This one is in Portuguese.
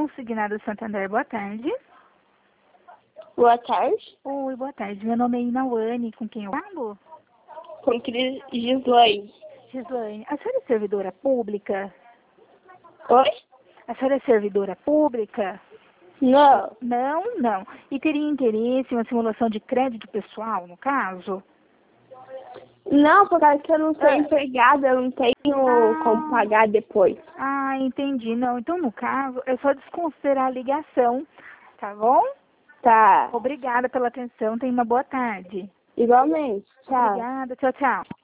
Consignado Santander, boa tarde. Boa tarde. Oi, boa tarde. Meu nome é Inauane, com quem eu falo? Com Gislaine. Gislaine, a senhora é servidora pública? Oi? A senhora é servidora pública? Não. Não. E teria interesse em uma simulação de crédito pessoal, no caso? Não, por causa que eu não sou empregada, eu não tenho como pagar depois. Ah, entendi. Não, então no caso é só desconsiderar a ligação, tá bom? Tá. Obrigada pela atenção, tenha uma boa tarde. Igualmente. Tchau. Obrigada, tchau, tchau.